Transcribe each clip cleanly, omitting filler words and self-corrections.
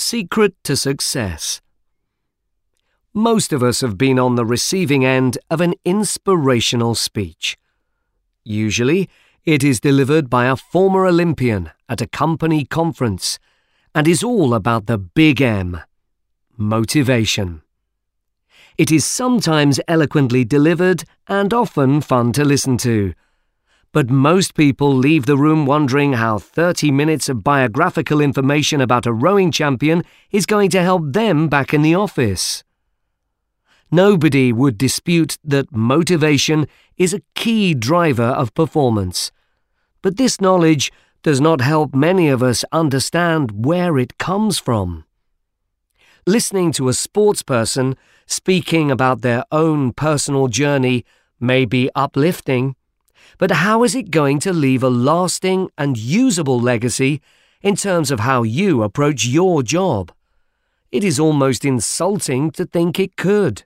secret to success. Most of us have been on the receiving end of an inspirational speech. Usually, it is delivered by a former Olympian at a company conference and is all about the big M, motivation. It is sometimes eloquently delivered and often fun to listen to. But most people leave the room wondering how 30 minutes of biographical information about a rowing champion is going to help them back in the office. Nobody would dispute that motivation is a key driver of performance. But this knowledge does not help many of us understand where it comes from. Listening to a sportsperson speaking about their own personal journey may be uplifting, but how is it going to leave a lasting and usable legacy in terms of how you approach your job? It is almost insulting to think it could.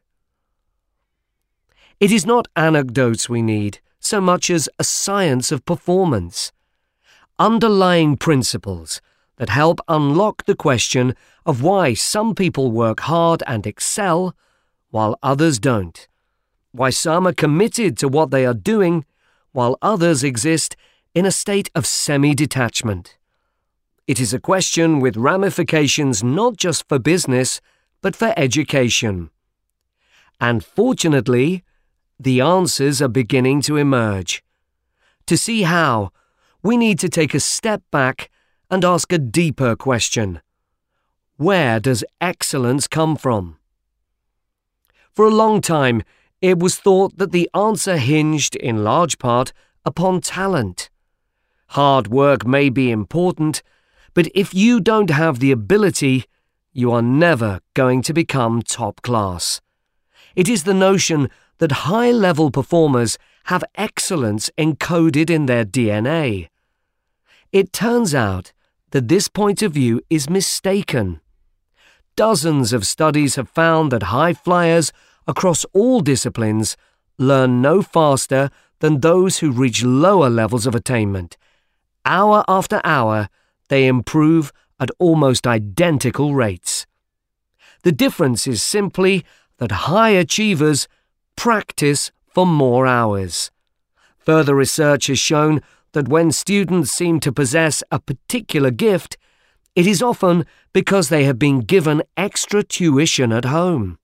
It is not anecdotes we need so much as a science of performance. Underlying principles that help unlock the question of why some people work hard and excel while others don't. Why some are committed to what they are doing while others exist in a state of semi-detachment. It is a question with ramifications not just for business, but for education. And fortunately, the answers are beginning to emerge. To see how, we need to take a step back and ask a deeper question. Where does excellence come from? For a long time, it was thought that the answer hinged in large part upon talent. Hard work may be important, but if you don't have the ability, you are never going to become top class. It is the notion that high-level performers have excellence encoded in their DNA. It turns out that this point of view is mistaken. Dozens of studies have found that high flyers across all disciplines learn no faster than those who reach lower levels of attainment. Hour after hour, they improve at almost identical rates. The difference is simply that high achievers practice for more hours. Further research has shown that when students seem to possess a particular gift, it is often because they have been given extra tuition at home.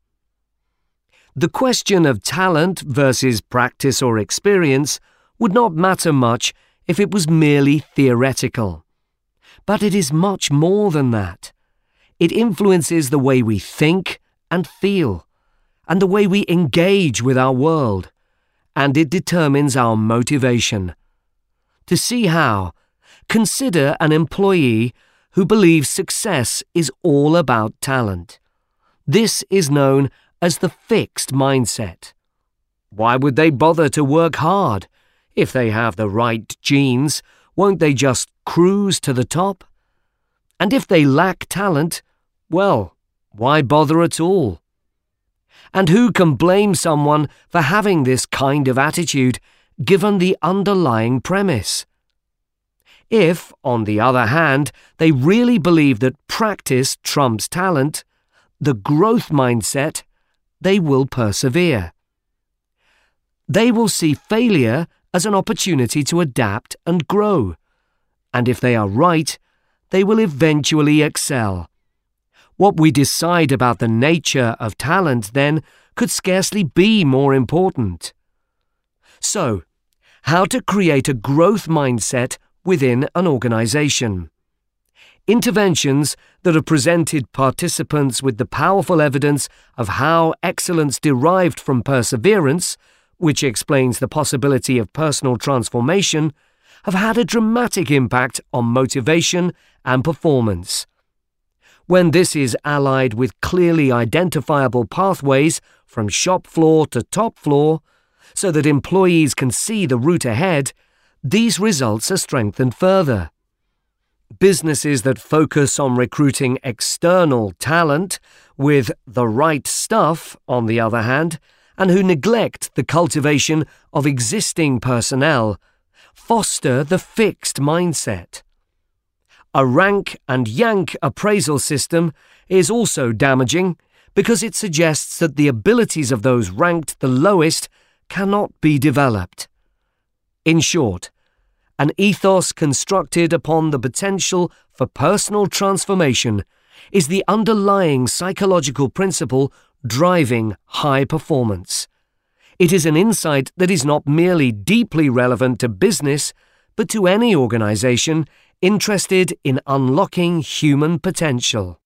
The question of talent versus practice or experience would not matter much if it was merely theoretical. But it is much more than that. It influences the way we think and feel, and the way we engage with our world, and it determines our motivation. To see how, consider an employee who believes success is all about talent. This is known as the fixed mindset. Why would they bother to work hard? If they have the right genes, won't they just cruise to the top? And if they lack talent, well, why bother at all? And who can blame someone for having this kind of attitude, given the underlying premise? If, on the other hand, they really believe that practice trumps talent, the growth mindset, they will persevere. They will see failure as an opportunity to adapt and grow. And if they are right, they will eventually excel. What we decide about the nature of talent, then, could scarcely be more important. So, how to create a growth mindset within an organization? Interventions that have presented participants with the powerful evidence of how excellence derived from perseverance, which explains the possibility of personal transformation, have had a dramatic impact on motivation and performance. When this is allied with clearly identifiable pathways from shop floor to top floor, so that employees can see the route ahead, these results are strengthened further. Businesses that focus on recruiting external talent with the right stuff, on the other hand, and who neglect the cultivation of existing personnel, foster the fixed mindset. A rank and yank appraisal system is also damaging because it suggests that the abilities of those ranked the lowest cannot be developed. In short, an ethos constructed upon the potential for personal transformation is the underlying psychological principle driving high performance. It is an insight that is not merely deeply relevant to business, but to any organization interested in unlocking human potential.